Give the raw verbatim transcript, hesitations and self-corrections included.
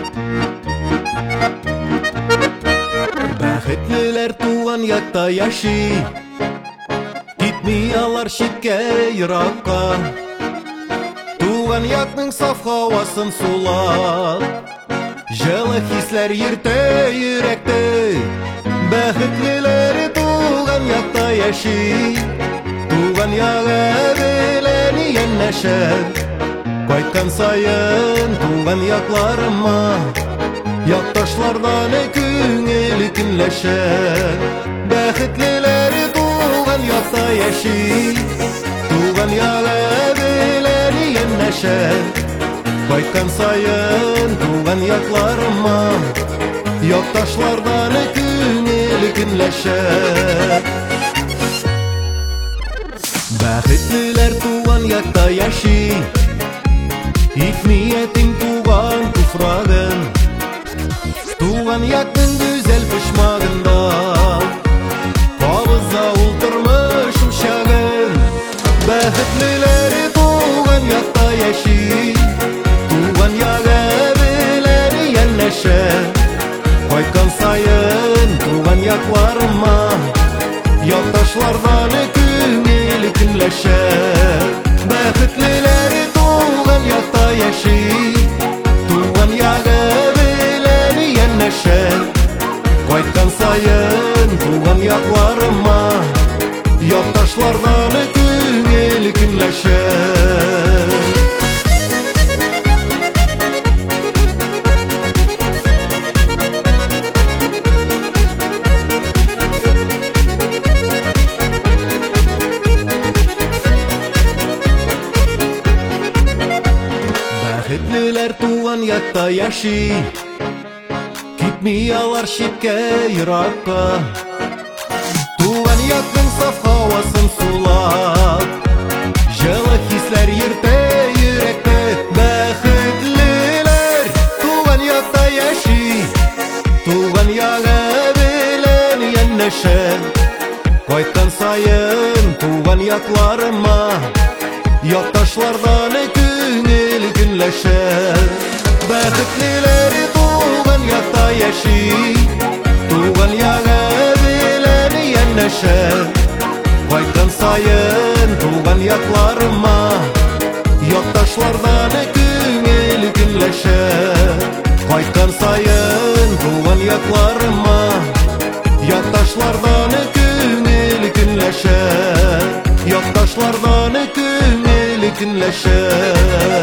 Бәхетлеләр туган якта яши, китми алар читкә еракка. Туган якның саф һавасын сулап, җылы хисләр йөртә йөрәкте. Бәхетлеләр туган якта яши, туган ягы белән янәшә. Кайткан саен туган якларыма, якташлардан күңел көнләшә. Бәхетлеләр туган якта яши, туган ягы белән янәшә. Кайткан саен туган якларыма, якташлардан күңел көнләшә. Бәхетлеләр туган якта яши, итми ятим туган туфрагын, туган якның güzel почмагында кабыза ул тормышын чагын. Бәхетлеләр туган якта яши, туган ягы белән янәшә. Кайткан саен туган якларыма, якташлардан күңел көнләшә. Бәхетлеләр туган якта яши, туган ягы белән янәшә. Кайткан саен туган якларыма, якташлардан күңел көнләшә. Бәхетлеләр туган якта яши, китми алар читкә еракка. Туган якның саф һавасын сулап, җылы хисләр йөртә йөрәкте. Бәхетлеләр туган якта яши, туган ягы белән янәшә. Кайткан саен туган якларыма, якташлардан күңел көнләшә. Бәхетлеләр туган якта яши, туган ягы белән янәшә. Кайткан саен туган якларыма, якташлардан күңел көнләшә. Кайткан саен туган якларыма, якташлардан күңел көнләшә. Якташлардан күңел көнләшә.